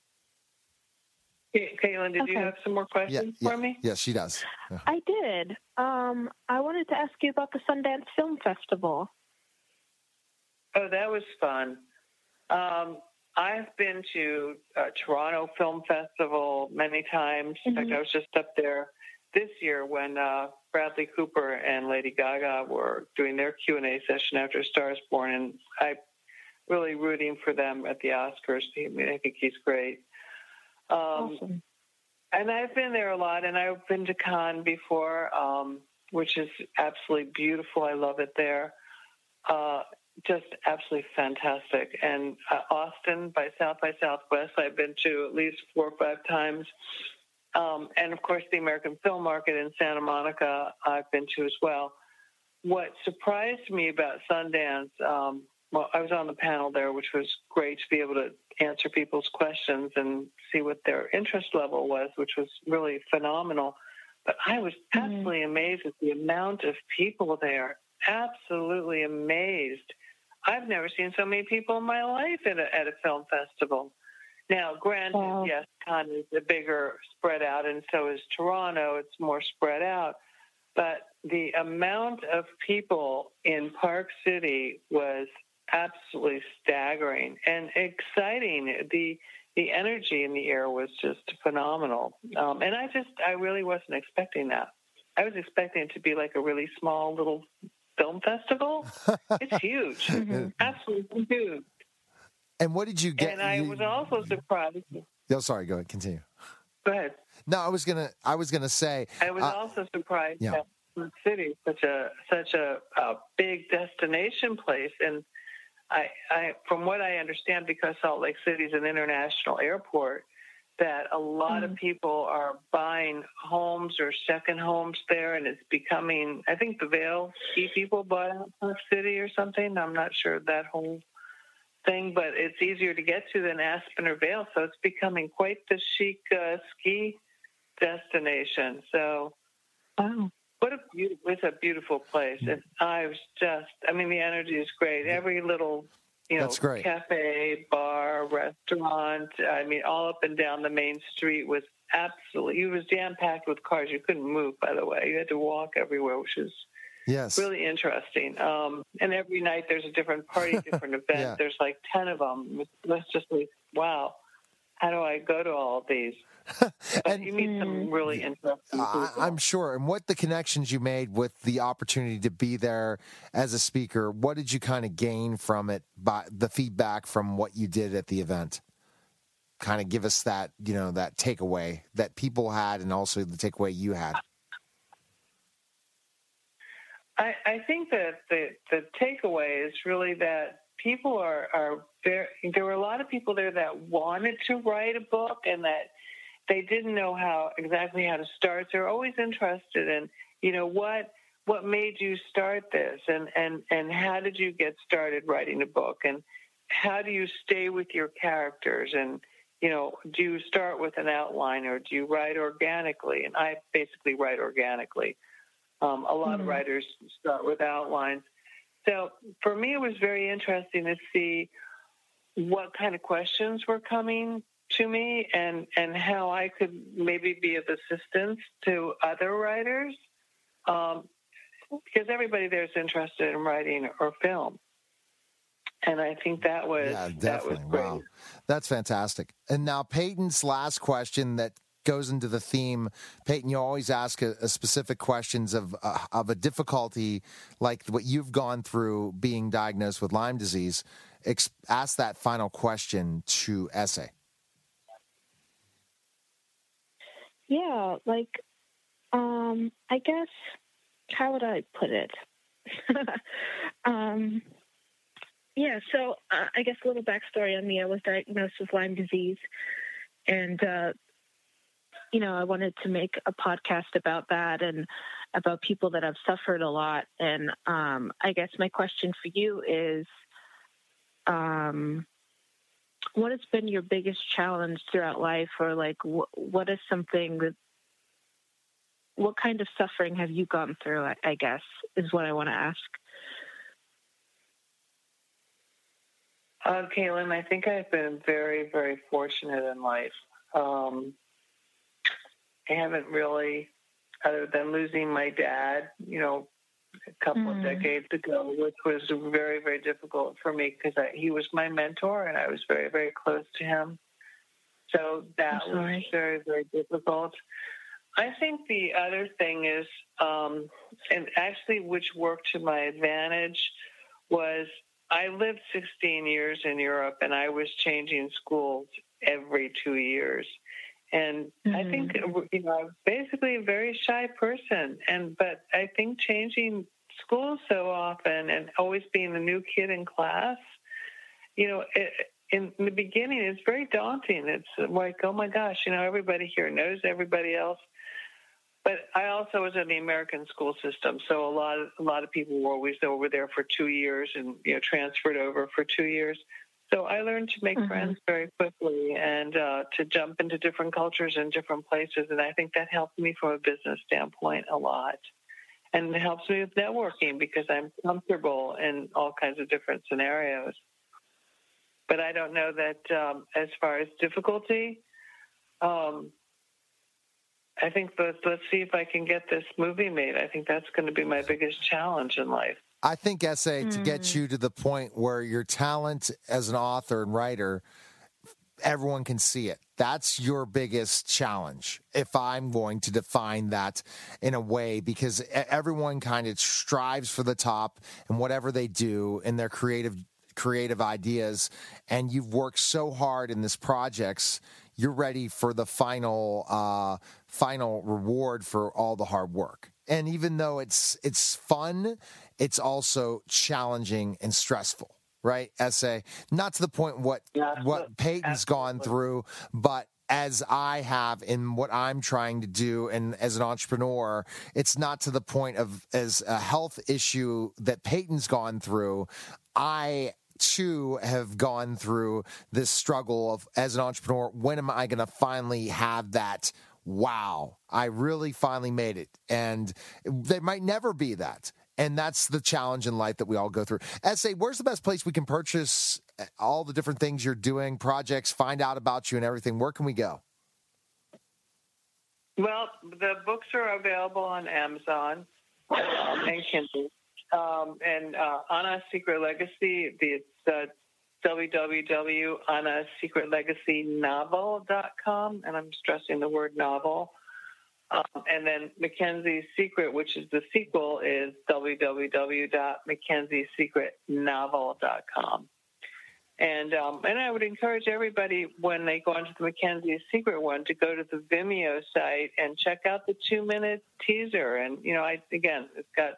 Caitlin, did you have some more questions for me? Yes, she does. Yeah. I did. I wanted to ask you about the Sundance Film Festival. Oh, that was fun. I've been to Toronto Film Festival many times. In fact, I was just up there this year when Bradley Cooper and Lady Gaga were doing their Q&A session after *Star Is Born*, and I'm really rooting for them at the Oscars. I think he's great. Awesome. And I've been there a lot, and I've been to Cannes before, which is absolutely beautiful. I love it there. Just absolutely fantastic. And Austin by Southwest, I've been to at least 4 or 5 times. And, of course, the American Film Market in Santa Monica I've been to as well. What surprised me about Sundance, I was on the panel there, which was great to be able to answer people's questions and see what their interest level was, which was really phenomenal. But I was absolutely amazed at the amount of people there. Absolutely amazed. I've never seen so many people in my life at a film festival. Now, granted, yes, Cannes is a bigger spread out, and so is Toronto. It's more spread out. But the amount of people in Park City was absolutely staggering and exciting. The energy in the air was just phenomenal. And I really wasn't expecting that. I was expecting it to be like a really small little film festival. It's huge. Absolutely huge. And what did you get? And I was also surprised. Oh, sorry. Go ahead. Continue. Go ahead. No, I was gonna say. I was also surprised that the city, such a big destination place, and I from what I understand, because Salt Lake City is an international airport, that a lot of people are buying homes or second homes there, and it's becoming. I think the Vail ski people bought out Park City or something. I'm not sure that whole thing, but it's easier to get to than Aspen or Vail, so it's becoming quite the chic ski destination. So, it's a beautiful place. And the energy is great. Every little, cafe, bar, restaurant, all up and down the main street was it was jam-packed with cars. You couldn't move, by the way. You had to walk everywhere, which is really interesting. And every night there's a different party, different event. There's like 10 of them. Let's just like, wow, how do I go to all of these? And you meet some really interesting people. I'm sure. And what the connections you made with the opportunity to be there as a speaker, what did you kind of gain from it, by the feedback from what you did at the event? Kind of give us that, that takeaway that people had and also the takeaway you had. I think that the takeaway is really that people are very. There were a lot of people there that wanted to write a book and that they didn't know exactly how to start. They're always interested in, what made you start this, and how did you get started writing a book, and how do you stay with your characters, and do you start with an outline or do you write organically? And I basically write organically. A lot of writers start with outlines. So for me, it was very interesting to see what kind of questions were coming to me and how I could maybe be of assistance to other writers, because everybody there is interested in writing or film. And I think that was definitely. That was great. Wow. That's fantastic. And now Peyton's last question that goes into the theme. Peyton, you always ask a specific questions of a difficulty like what you've gone through being diagnosed with Lyme disease. Ask that final question to Essay. Yeah, I guess, how would I put it? So I guess a little backstory on me. I was diagnosed with Lyme disease, and I wanted to make a podcast about that and about people that have suffered a lot. And I guess my question for you is, what has been your biggest challenge throughout life, or what is something what kind of suffering have you gone through, I guess, is what I want to ask. Caitlin, I think I've been very, very fortunate in life. I haven't really, other than losing my dad, a couple of decades ago, which was very, very difficult for me because he was my mentor and I was very, very close to him. So that was very, very difficult. I think the other thing is, and actually which worked to my advantage, was I lived 16 years in Europe and I was changing schools every 2 years. And I think, I was basically a very shy person. But I think changing schools so often and always being the new kid in class, in the beginning, it's very daunting. It's like, oh my gosh, everybody here knows everybody else. But I also was in the American school system, so a lot of people were always over there for 2 years and transferred over for 2 years. So I learned to make friends very quickly and to jump into different cultures and different places, and I think that helped me from a business standpoint a lot. And it helps me with networking because I'm comfortable in all kinds of different scenarios. But I don't know that as far as difficulty, I think let's see if I can get this movie made. I think that's going to be my biggest challenge in life. I think, S.A., to get you to the point where your talent as an author and writer, everyone can see it. That's your biggest challenge, if I'm going to define that in a way, because everyone kind of strives for the top in whatever they do in their creative ideas, and you've worked so hard in this projects. You're ready for the final reward for all the hard work. And even though it's fun, it's also challenging and stressful, right? S.A. Not to the point what Peyton's gone through, but as I have in what I'm trying to do, and as an entrepreneur, it's not to the point of as a health issue that Peyton's gone through. I too have gone through this struggle of, as an entrepreneur, when am I going to finally have that, wow, I really finally made it? And there might never be that. And that's the challenge in life that we all go through. S.A., where's the best place we can purchase all the different things you're doing, projects, find out about you and everything? Where can we go? Well, the books are available on Amazon and Kindle. And Anna's Secret Legacy, it's www.annasecretlegacynovel.com, and I'm stressing the word novel. And then Mackenzie's Secret, which is the sequel, is www.mackenziesecretnovel.com. And I would encourage everybody, when they go onto the Mackenzie's Secret one, to go to the Vimeo site and check out the 2-minute teaser. And, it's got,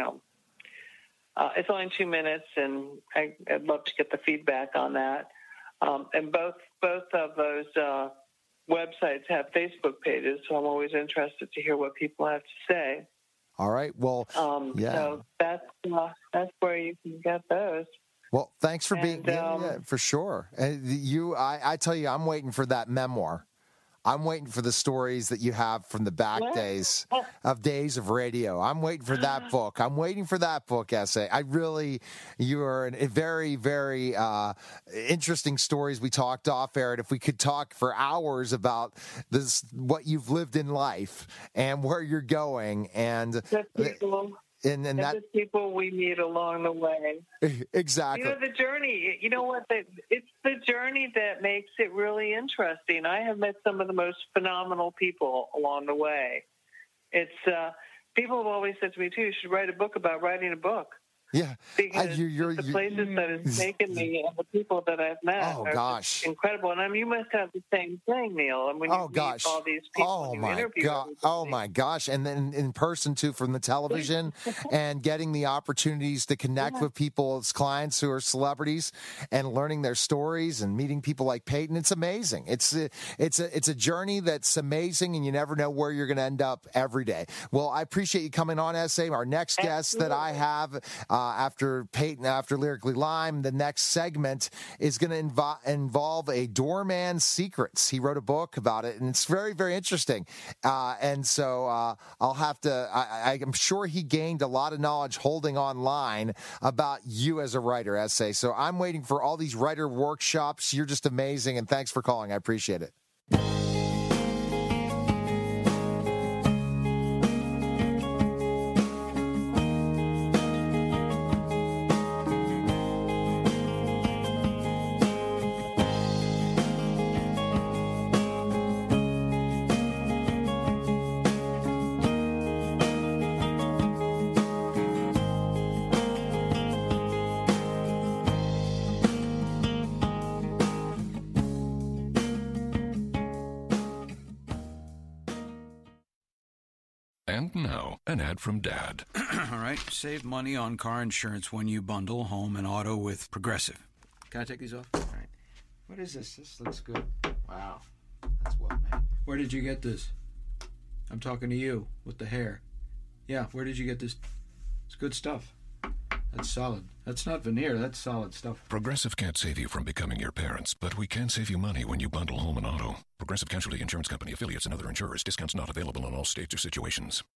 it's only 2 minutes, and I'd love to get the feedback on that. And both of those websites have Facebook pages, so I'm always interested to hear what people have to say. All right. Well, So that's where you can get those. Well, thanks for being for sure. I tell you, I'm waiting for that memoir. I'm waiting for the stories that you have from the back days of radio. I'm waiting for that book. I'm waiting for that book, S.A. You are a very, very interesting stories. We talked off air, and if we could talk for hours about this, what you've lived in life and where you're going, and the people we meet along the way. Exactly. The journey, it's the journey that makes it really interesting. I have met some of the most phenomenal people along the way. It's people have always said to me, too, you should write a book about writing a book. Yeah. Because the places that it's taken me and the people that I've met are incredible. And you must have the same thing, Neil. And when you meet all these people, you interview everybody. Oh, my gosh. And then in person, too, from the television and getting the opportunities to connect with people as clients who are celebrities and learning their stories and meeting people like Peyton. It's amazing. It's a journey that's amazing, and you never know where you're going to end up every day. Well, I appreciate you coming on, S.A. Our next guest that I have after Peyton, after Lyrically Lime, the next segment is going to involve a doorman's secrets. He wrote a book about it, and it's very, very interesting. And so I'll have to, I'm sure he gained a lot of knowledge holding online about you as a writer, S.A. So I'm waiting for all these writer workshops. You're just amazing, and thanks for calling. I appreciate it. And now, an ad from Dad. All right, save money on car insurance when you bundle home and auto with Progressive. Can I take these off? All right. What is this? This looks good. Wow. That's well made. Where did you get this? I'm talking to you with the hair. Yeah, where did you get this? It's good stuff. That's solid. That's not veneer. That's solid stuff. Progressive can't save you from becoming your parents, but we can save you money when you bundle home and auto. Progressive Casualty Insurance Company, affiliates, and other insurers. Discounts not available in all states or situations.